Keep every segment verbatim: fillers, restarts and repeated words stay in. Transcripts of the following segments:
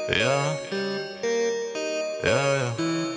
Yeah, yeah, yeah.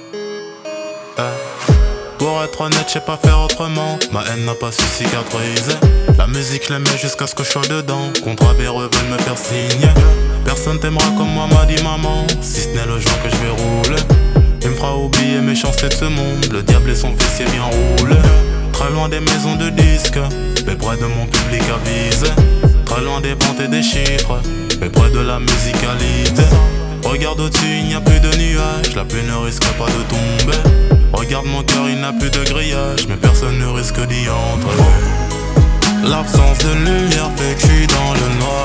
Eh. Pour être honnête, je sais pas faire autrement. Ma haine n'a pas su cicatriser. La musique, je l'aimais jusqu'à ce que je sois dedans. Contrat véreux veulent me faire signe. Personne t'aimera comme moi, m'a dit maman. Si ce n'est le joint que je vais rouler. Il me fera oublier mes chances de ce monde. Le diable et son fils est bien roulé. Très loin des maisons de disques, mais près de mon public avisé. Très loin des ventes et des chiffres, mais près de la musicalité. Regarde au-dessus, il n'y a plus de nuages. La pluie ne risque pas de tomber. Regarde mon cœur, il n'a plus de grillage, mais personne ne risque d'y entrer. L'absence de lumière fait que je suis dans le noir.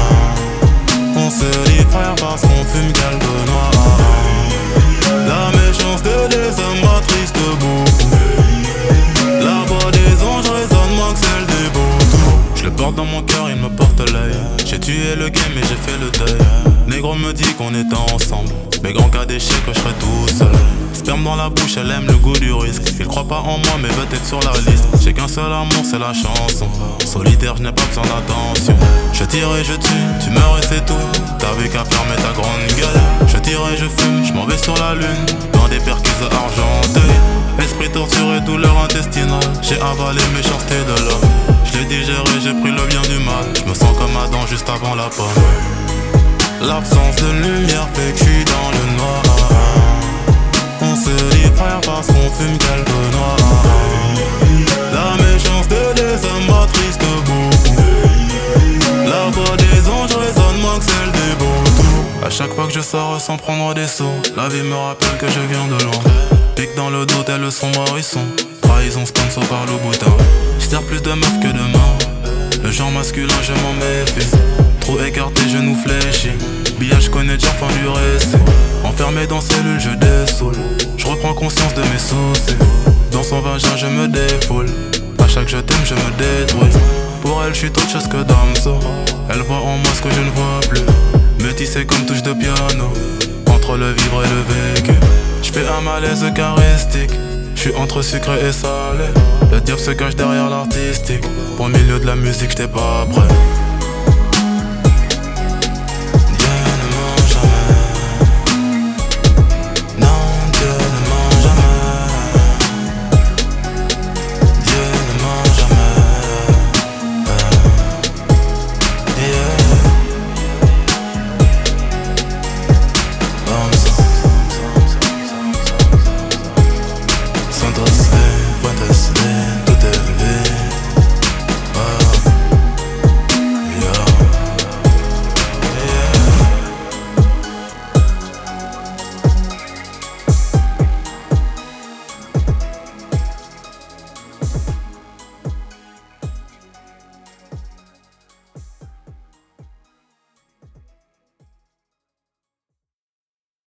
On se dit frère parce qu'on fume quelque noir. La méchanceté des hommes m'attriste beaucoup. La voix des anges résonne moins que celle des vautours. Je le porte dans mon cœur, il me porte l'œil. J'ai tué le game et j'ai fait le deuil. Négro me dit qu'on était ensemble, mais grand cas d'échec que je serai tout seul. Sperme dans la bouche, elle aime le goût du risque. Il croit pas en moi mais veut être sur la liste. J'ai qu'un seul amour, c'est la chanson. Solitaire, je n'ai pas besoin d'attention. Je tire et je tue, tu meurs et c'est tout. T'avais qu'à fermer ta grande gueule. Je tire et je fume, je m'en vais sur la lune. Dans des perquises argentées. Esprit torturé, douleur intestinale. J'ai avalé méchanceté de l'homme. Je l'ai digéré, j'ai pris le bien du mal. Je me sens comme Adam juste avant la pomme. L'absence de lumière fait que je suis dans le noir. On se dit frère parce qu'on fume quelques noirs. La méchanceté des hommes m'attriste beaucoup. La voix des anges résonne moins que celle des vautours. A chaque fois que je sors sans prendre des sauts, la vie me rappelle que je viens de loin. Pique dans le dos tel le son morisson. Trahison sponsor par le boutin. J'sers plus de meufs que de mains. Le genre masculin je m'en méfie. Trop écarté, genoux fléchis. Billard, je connais déjà fin du récit. Enfermé dans cellule, je dessoule. Je reprends conscience de mes soucis. Dans son vagin, je me défoule. À chaque je t'aime, je me détruis. Pour elle, je suis autre chose que Damso. Elle voit en moi ce que je ne vois plus. Métissé comme touche de piano. Entre le vivre et le vécu. Je fais un malaise eucharistique. Je suis entre sucré et salé. Le diable se cache derrière l'artistique. Au milieu de la musique, j'étais pas prêt.